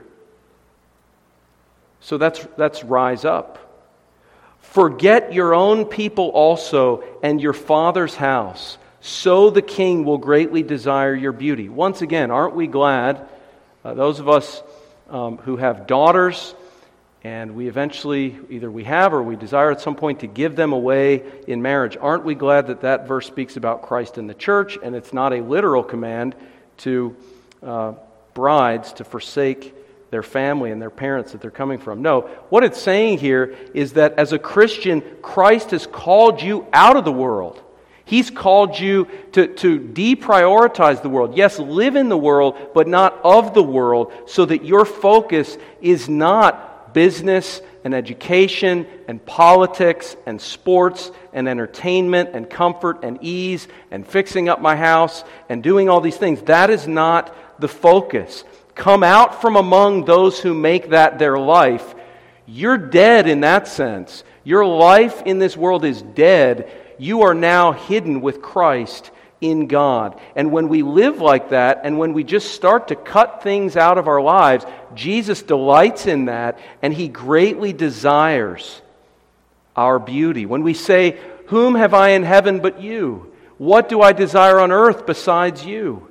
So that's, that's rise up. Forget your own people also and your father's house, so the king will greatly desire your beauty. Once again, aren't we glad, uh, those of us um, who have daughters, and we eventually, either we have or we desire at some point to give them away in marriage. Aren't we glad that that verse speaks about Christ and the church, and it's not a literal command to uh, brides to forsake their family and their parents that they're coming from? No, what it's saying here is that as a Christian, Christ has called you out of the world. He's called you to, to deprioritize the world. Yes, live in the world, but not of the world, so that your focus is not business and education and politics and sports and entertainment and comfort and ease and fixing up my house and doing all these things. That is not the focus. Come out from among those who make that their life. You're dead in that sense. Your life in this world is dead. You are now hidden with Christ in God. And when we live like that, and when we just start to cut things out of our lives, Jesus delights in that, and He greatly desires our beauty. When we say, "Whom have I in heaven but you? What do I desire on earth besides you?"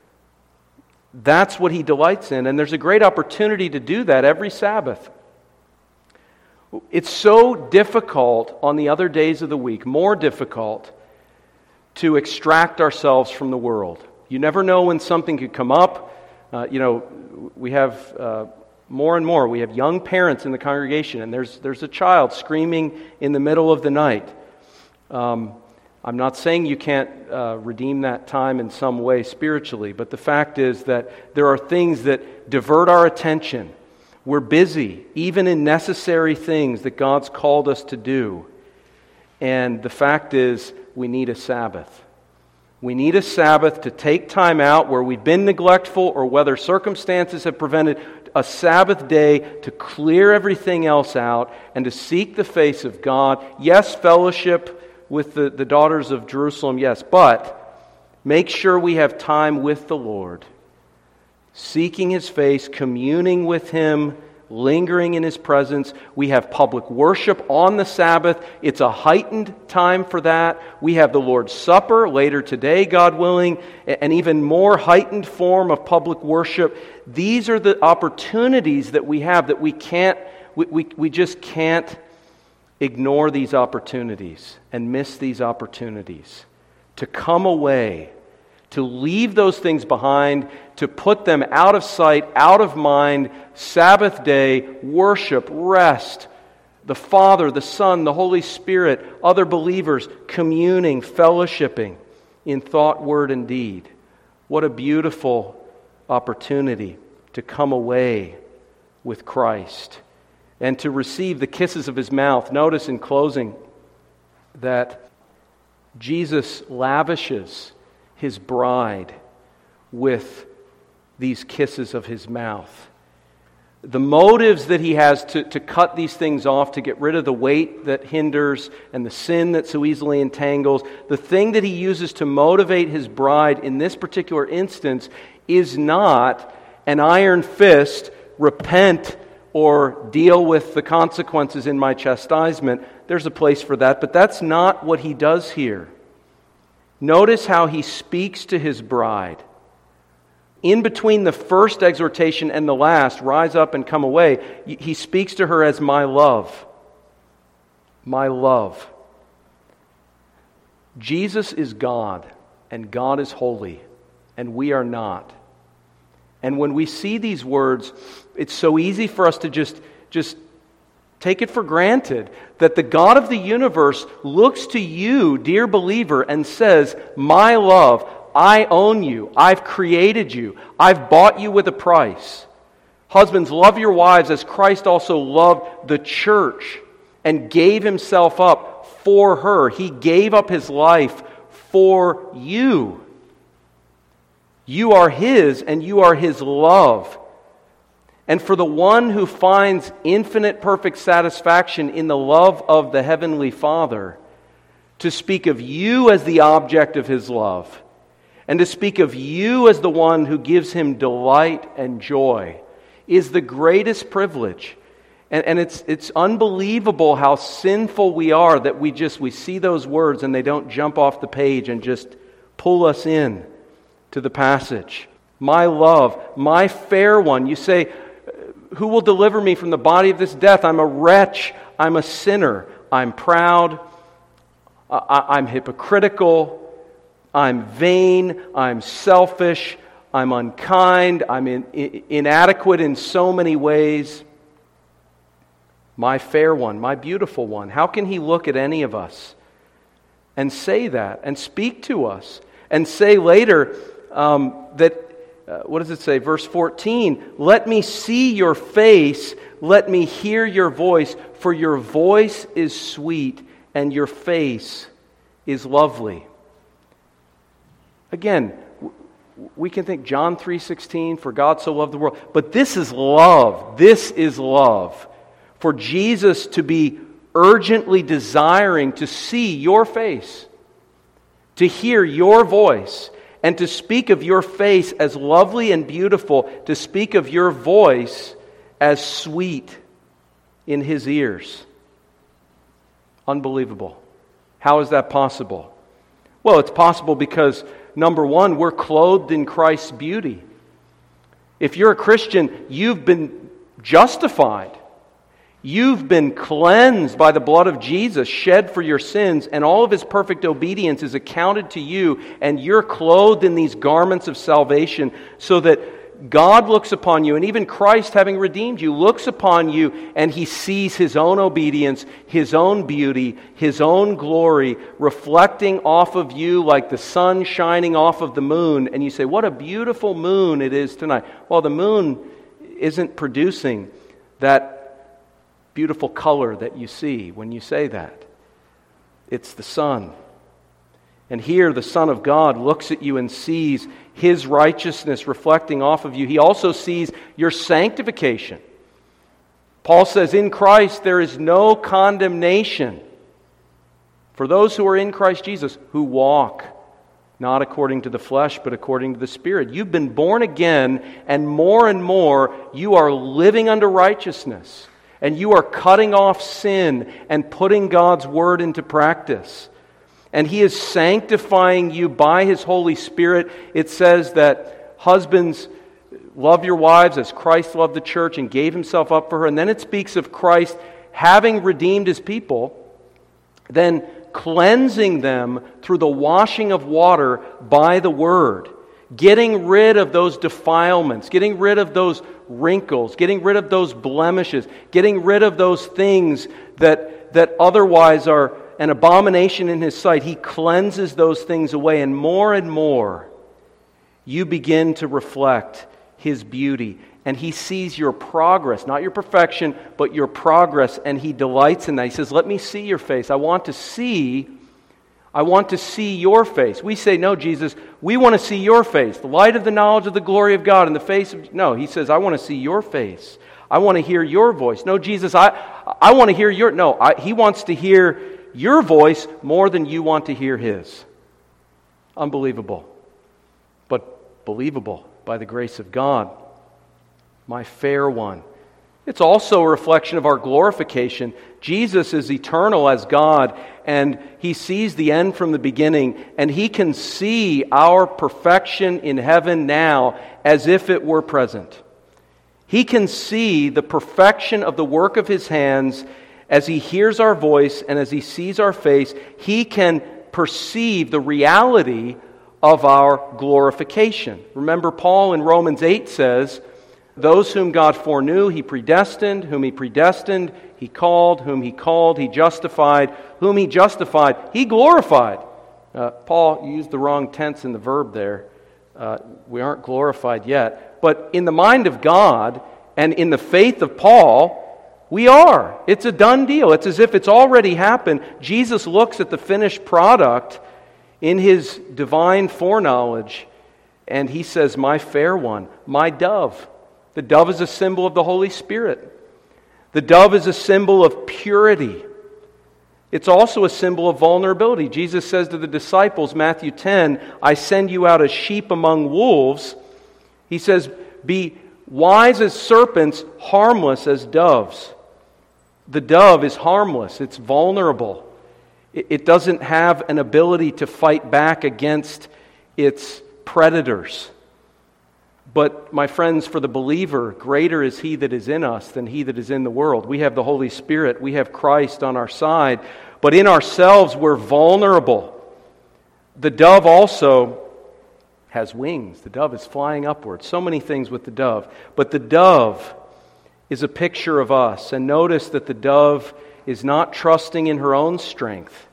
That's what He delights in, and there's a great opportunity to do that every Sabbath. It's so difficult on the other days of the week, more difficult, to extract ourselves from the world. You never know when something could come up. Uh, you know, we have uh, more and more, we have young parents in the congregation, and there's there's a child screaming in the middle of the night. Um, I'm not saying you can't uh, redeem that time in some way spiritually, but the fact is that there are things that divert our attention. We're busy, even in necessary things that God's called us to do. And the fact is, we need a Sabbath. We need a Sabbath to take time out where we've been neglectful or whether circumstances have prevented a Sabbath day to clear everything else out and to seek the face of God. Yes, fellowship with the, the daughters of Jerusalem, yes, but make sure we have time with the Lord, seeking His face, communing with Him, lingering in His presence. We have public worship on the Sabbath. It's a heightened time for that. We have the Lord's Supper later today, God willing, an even more heightened form of public worship. These are the opportunities that we have that we can't, we, we, we just can't ignore these opportunities and miss these opportunities. To come away, to leave those things behind, to put them out of sight, out of mind. Sabbath day, worship, rest, the Father, the Son, the Holy Spirit, other believers, communing, fellowshipping in thought, word, and deed. What a beautiful opportunity to come away with Christ and to receive the kisses of His mouth. Notice in closing that Jesus lavishes His bride with these kisses of His mouth. The motives that He has to, to cut these things off, to get rid of the weight that hinders and the sin that so easily entangles, the thing that He uses to motivate His bride in this particular instance is not an iron fist, repent or deal with the consequences in my chastisement. There's a place for that, but that's not what He does here. Notice how He speaks to His bride. In between the first exhortation and the last, rise up and come away, He speaks to her as my love. My love. Jesus is God, and God is holy, and we are not. And when we see these words, it's so easy for us to just, just take it for granted that the God of the universe looks to you, dear believer, and says, my love, I own you. I've created you. I've bought you with a price. Husbands, love your wives as Christ also loved the church and gave Himself up for her. He gave up His life for you. You are His and you are His love. And for the one who finds infinite perfect satisfaction in the love of the Heavenly Father, to speak of you as the object of His love, and to speak of you as the one who gives Him delight and joy, is the greatest privilege. And, and it's it's unbelievable how sinful we are that we just we see those words and they don't jump off the page and just pull us in to the passage. My love, my fair one. You say, who will deliver me from the body of this death? I'm a wretch. I'm a sinner. I'm proud. I, I'm hypocritical. I'm vain, I'm selfish, I'm unkind, I'm in, in, inadequate in so many ways. My fair one, my beautiful one. How can He look at any of us and say that and speak to us and say later um, that uh, what does it say? Verse fourteen, let me see your face, let me hear your voice, for your voice is sweet and your face is lovely. Again, we can think John three sixteen, for God so loved the world. But this is love. This is love. For Jesus to be urgently desiring to see your face, to hear your voice, and to speak of your face as lovely and beautiful, to speak of your voice as sweet in His ears. Unbelievable. How is that possible? Well, it's possible because, number one, we're clothed in Christ's beauty. If you're a Christian, you've been justified. You've been cleansed by the blood of Jesus shed for your sins, and all of His perfect obedience is accounted to you, and you're clothed in these garments of salvation so that God looks upon you, and even Christ, having redeemed you, looks upon you and He sees His own obedience, His own beauty, His own glory reflecting off of you like the sun shining off of the moon. And you say, what a beautiful moon it is tonight. Well, the moon isn't producing that beautiful color that you see when you say that. It's the sun. And here the Son of God looks at you and sees His righteousness reflecting off of you. He also sees your sanctification. Paul says, in Christ there is no condemnation for those who are in Christ Jesus, who walk not according to the flesh, but according to the Spirit. You've been born again, and more and more you are living unto righteousness. And you are cutting off sin and putting God's Word into practice. And He is sanctifying you by His Holy Spirit. It says that husbands, love your wives as Christ loved the church and gave Himself up for her. And then it speaks of Christ having redeemed His people, then cleansing them through the washing of water by the Word. Getting rid of those defilements, getting rid of those wrinkles, getting rid of those blemishes, getting rid of those things that, that otherwise are an abomination in His sight. He cleanses those things away, and more and more you begin to reflect His beauty. And He sees your progress, not your perfection, but your progress, and He delights in that. He says, let me see your face. I want to see I want to see your face. We say, no, Jesus, we want to see your face. The light of the knowledge of the glory of God in the face of... No, He says, I want to see your face. I want to hear your voice. No, Jesus, I I want to hear your... No, I, He wants to hear your voice more than you want to hear His. Unbelievable. But believable by the grace of God. My fair one. It's also a reflection of our glorification. Jesus is eternal as God, and He sees the end from the beginning, and He can see our perfection in heaven now as if it were present. He can see the perfection of the work of His hands as He hears our voice and as He sees our face. He can perceive the reality of our glorification. Remember, Paul in Romans eight says, those whom God foreknew, He predestined. Whom He predestined, He called. Whom He called, He justified. Whom He justified, He glorified. Uh, Paul used the wrong tense in the verb there. Uh, we aren't glorified yet. But in the mind of God and in the faith of Paul, we are. It's a done deal. It's as if it's already happened. Jesus looks at the finished product in His divine foreknowledge, and He says, my fair one, my dove. The dove is a symbol of the Holy Spirit. The dove is a symbol of purity. It's also a symbol of vulnerability. Jesus says to the disciples, Matthew ten, I send you out as sheep among wolves. He says, be wise as serpents, harmless as doves. The dove is harmless. It's vulnerable. It doesn't have an ability to fight back against its predators. But, my friends, for the believer, greater is He that is in us than he that is in the world. We have the Holy Spirit. We have Christ on our side. But in ourselves, we're vulnerable. The dove also has wings. The dove is flying upward. So many things with the dove. But the dove is a picture of us. And notice that the dove is not trusting in her own strength,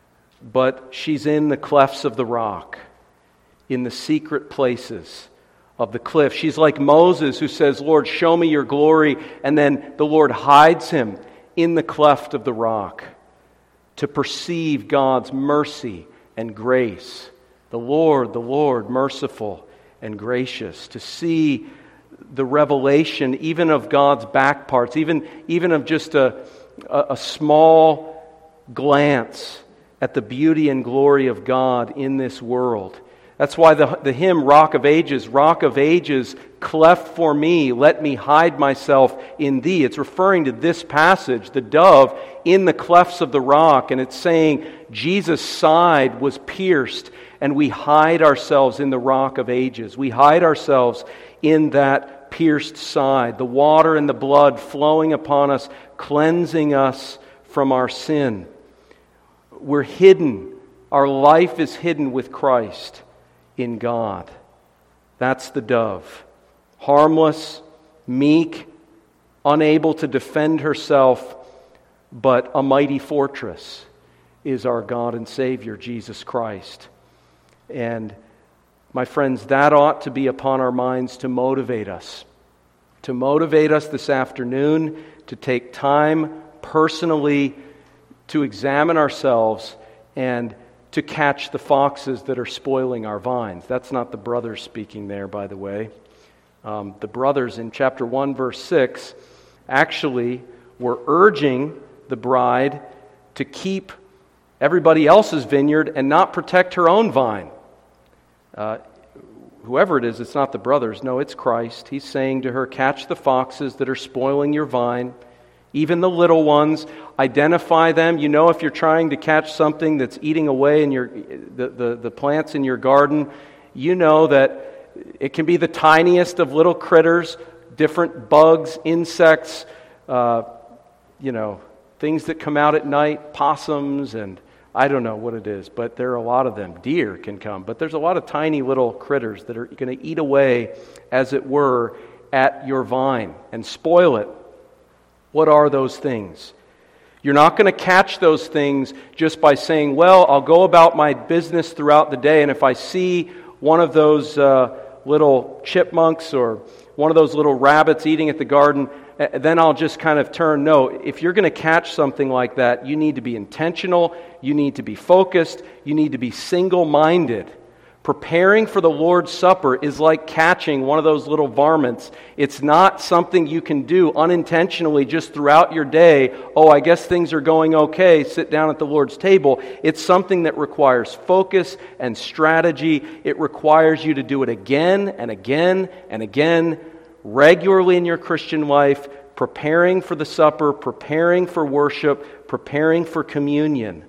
but she's in the clefts of the rock, in the secret places of the cliff. She's like Moses who says, Lord, show me your glory, and then the Lord hides him in the cleft of the rock to perceive God's mercy and grace. The Lord, the Lord, merciful and gracious, to see the revelation even of God's back parts, even, even of just a, a, a small glance at the beauty and glory of God in this world. That's why the, the hymn, Rock of Ages, Rock of Ages, cleft for me, let me hide myself in thee. It's referring to this passage, the dove in the clefts of the rock, and it's saying Jesus' side was pierced, and we hide ourselves in the Rock of Ages. We hide ourselves in that pierced side, the water and the blood flowing upon us, cleansing us from our sin. We're hidden. Our life is hidden with Christ in God. That's the dove. Harmless, meek, unable to defend herself, but a mighty fortress is our God and Savior, Jesus Christ. And my friends, that ought to be upon our minds to motivate us. To motivate us this afternoon to take time personally to examine ourselves and to catch the foxes that are spoiling our vines. That's not the brothers speaking there, by the way. Um, the brothers in chapter one, verse six, actually were urging the bride to keep everybody else's vineyard and not protect her own vine. Uh, whoever it is, it's not the brothers. No, it's Christ. He's saying to her, catch the foxes that are spoiling your vine, even the little ones. Identify them. You know, if you're trying to catch something that's eating away in your the, the, the plants in your garden, you know that it can be the tiniest of little critters, different bugs, insects, uh, you know, things that come out at night, possums, and I don't know what it is, but there are a lot of them. Deer can come, but there's a lot of tiny little critters that are going to eat away, as it were, at your vine and spoil it. What are those things? You're not going to catch those things just by saying, well, I'll go about my business throughout the day, and if I see one of those uh, little chipmunks or one of those little rabbits eating at the garden, then I'll just kind of turn. No, if you're going to catch something like that, you need to be intentional, you need to be focused, you need to be single-minded. Preparing for the Lord's Supper is like catching one of those little varmints. It's not something you can do unintentionally just throughout your day. Oh, I guess things are going okay, sit down at the Lord's table. It's something that requires focus and strategy. It requires you to do it again and again and again, regularly in your Christian life, preparing for the supper, preparing for worship, preparing for communion.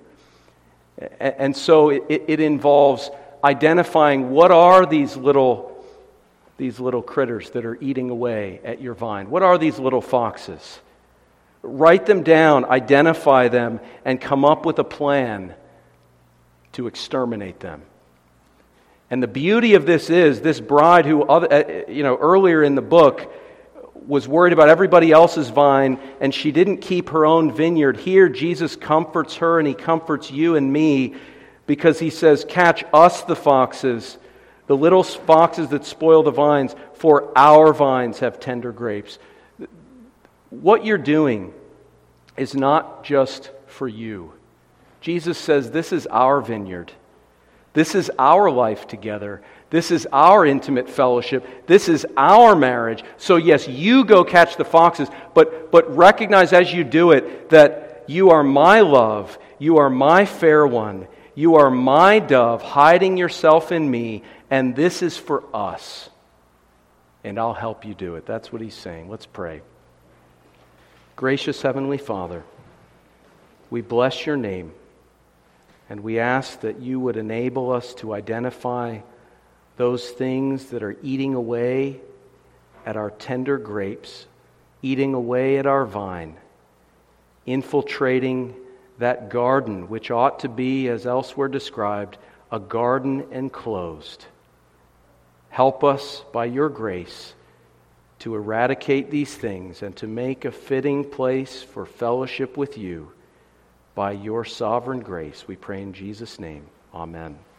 And so it, it involves identifying what are these little these little critters that are eating away at your vine. What are these little foxes? Write them down, identify them, and come up with a plan to exterminate them. And the beauty of this is, this bride who, other, you know, earlier in the book was worried about everybody else's vine, and she didn't keep her own vineyard. Here, Jesus comforts her, and He comforts you and me, because He says, catch us the foxes, the little foxes that spoil the vines, for our vines have tender grapes. What you're doing is not just for you. Jesus says this is our vineyard. This is our life together. This is our intimate fellowship. This is our marriage. So yes, you go catch the foxes, but, but recognize as you do it that you are my love, you are my fair one, you are my dove, hiding yourself in me, and this is for us. And I'll help you do it. That's what He's saying. Let's pray. Gracious Heavenly Father, we bless your name, and we ask that you would enable us to identify those things that are eating away at our tender grapes, eating away at our vine, infiltrating that garden, which ought to be, as elsewhere described, a garden enclosed. Help us by your grace to eradicate these things and to make a fitting place for fellowship with you by your sovereign grace. We pray in Jesus' name. Amen.